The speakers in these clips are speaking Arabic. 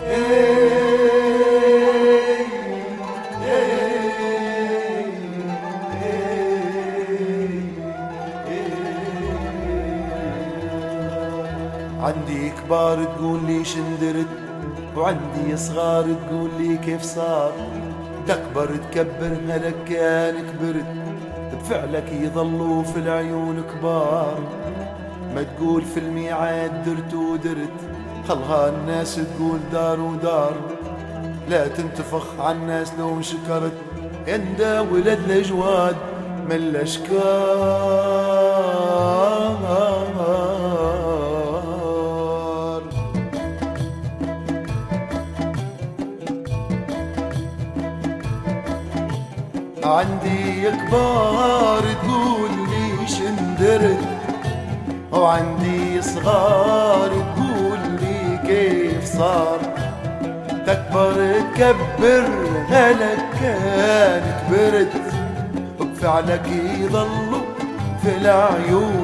عندي كبار تقول لي شندرت، وعندي صغار تقول لي كيف صار. تكبر تكبر هلك كان كبرت، بفعلك يظلوا في العيون كبار. ما تقول في الميعاد درت ودرت، خلها الناس تقول دار ودار. لا تنتفخ عالناس لو انشكرت، اندا ولد الجواد من الاشكار. عندي كبار تقول لي شندرت، وعندي صغار تقول لي كيف صار. تكبر تكبر هلك كان كبرت، وبفعلك يضلوا في العيون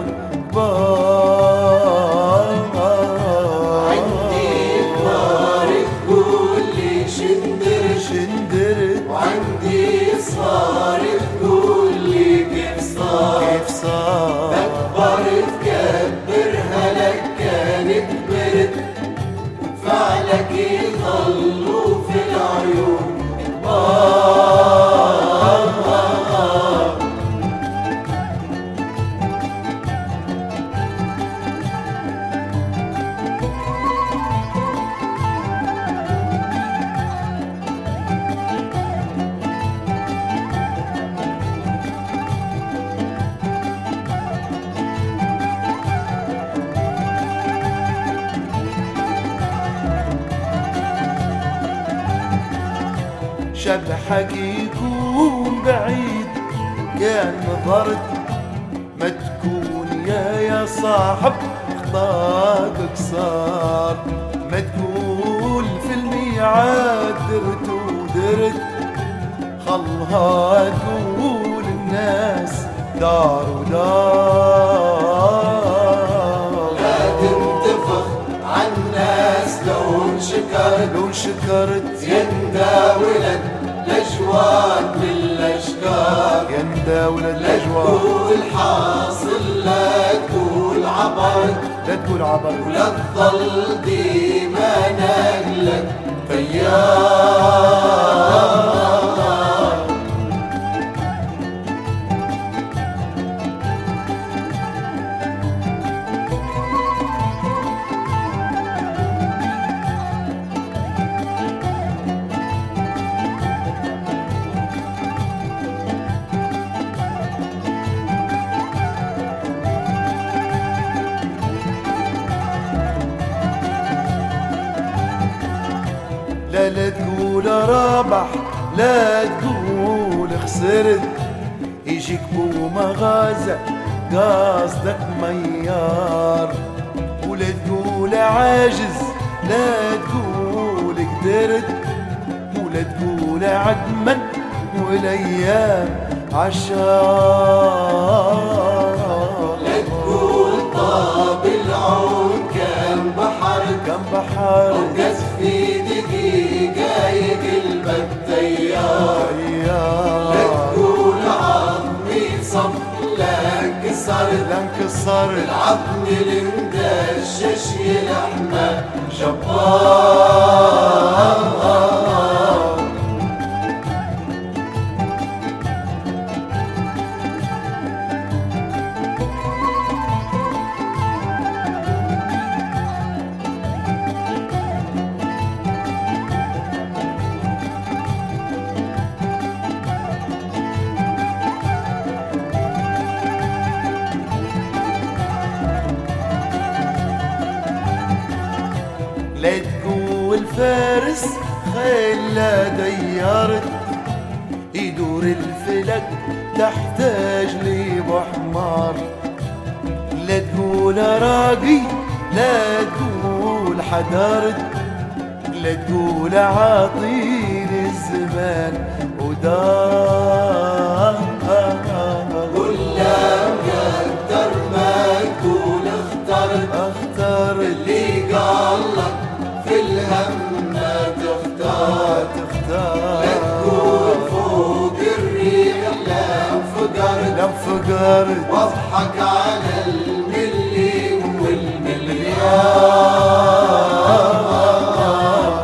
كبار. عندي كبار تقول لي شندرت، وعندي صغار تقول لي كيف صار. تكبر تكبر هلك كان كبرت، فعلك يضلوا في العيون كبار. شبحك يكون بعيد كان نظرت، ما تكون يا صاحب خطاك قصار. ما تقول في الميعاد درت ودرت، خلها تقول الناس دار ودار. لا تنتفخ عالناس لو انشكرت، يندى ولد الأجواد من الأشكار. يندى ولد الأجواد. لا تقول حاصل، لا تقول عبرت، لا تقول عبرت، ولا تظل ديما نقلك طيار. لا تقول رابح، لا تقول خسرت. يجيك بو مغازة قاصدك ميار. ولا تقول عاجز، لا تقول قدرت. ولا تقول عدمن والايام عشار. لا تقول طاب العون كان بحر، وقز في دقيقة يقلبك تيار. لا تقول عظمي صف، لا انكسر العظم المدشش يلحمه جبار. لا تقول فارس خيل لا ديارت، يدور الفلك تحتاج لي بحمار. لا تقول راقي، لا تقول حدارت. لا تقول عاطيني الزمان ودار. ولا مقدر ما تقول اخترت، اختار اللي قالك في الهم ما تختار تختار لا تقول فوق الريح لا انفقرت لا انفقرت واضحك على الملي والمليار.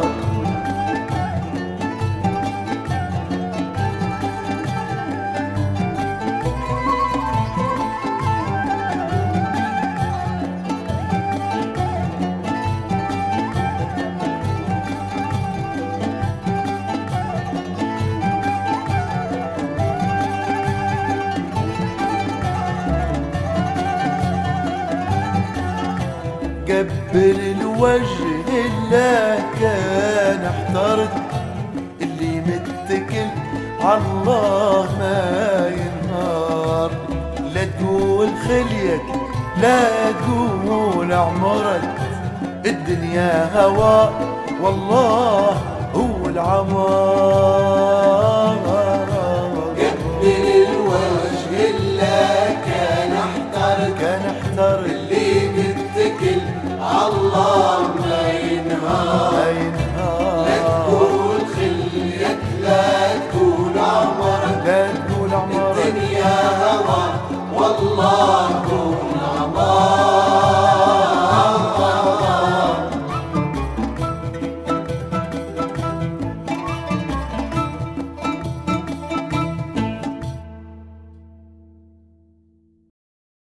قبل الوجه الله كان احترت اللي متكل عالله ما ينهار. لا تقول خليك لا تقول عمرت الدنيا هوا والله هو العمار.